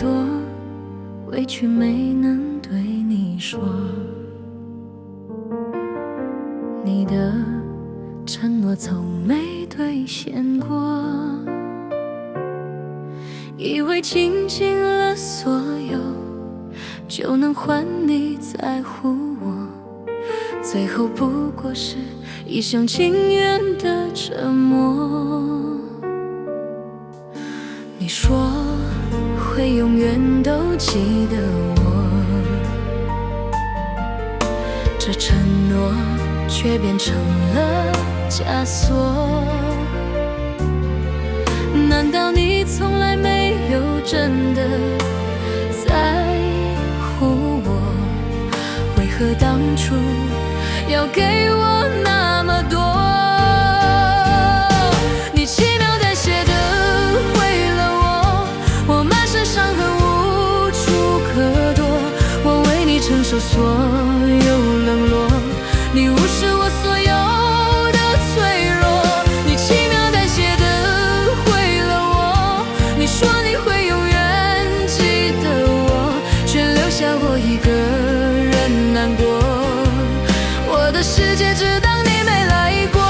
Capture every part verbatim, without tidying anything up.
多，委屈没能对你说。你的承诺从没兑现过，以为倾尽了所有就能换你在乎我，最后不过是一厢情愿的折磨。你说会永远都记得我，这承诺却变成了枷锁。难道你从来没有真的在乎我？为何当初要给我那么多？你轻描淡写的毁了我，我满身伤痕无处可躲，我为你承受所有冷落，你无视我所有的脆弱。你轻描淡写的毁了我，你说你会永远记得我，却留下我一个人难过。我的世界只当你没来过。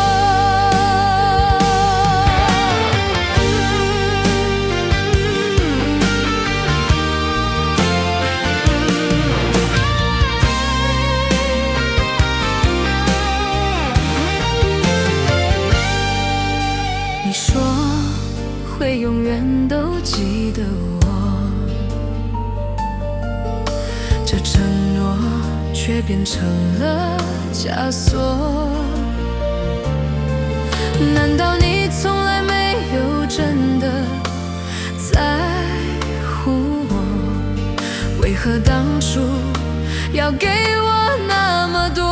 你说会永远都记得我，这承诺却变成了枷锁。难道你从来没有真的在乎我？为何当初要给我那么多？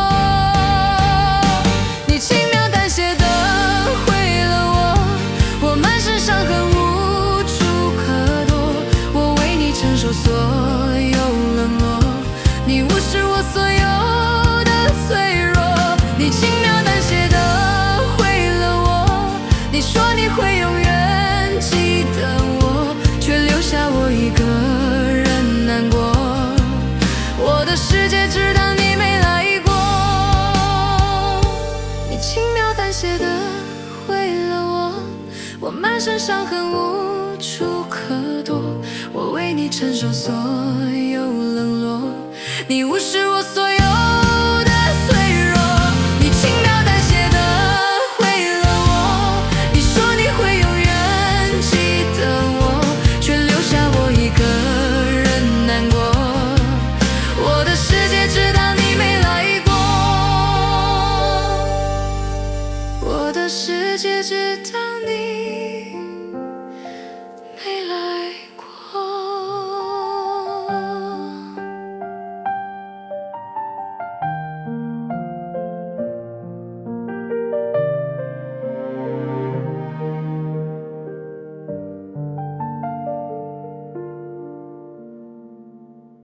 你轻描淡写的毁了我，我满身伤痕无处可躲，我为你承受所有冷落，你无视我所有的脆弱。你轻描淡写的毁了我，你说你会永远记得我，却留下我一个人难过。我的世界只当你没来过。你轻描淡写的毁了我，我满身伤痕无处可躲，我为你承受所有冷落，你无视我所有的脆弱。你轻描淡写的毁了我，你说你会永远记得我，却留下我一个人难过。我的世界只当你没来过，我的世界只当你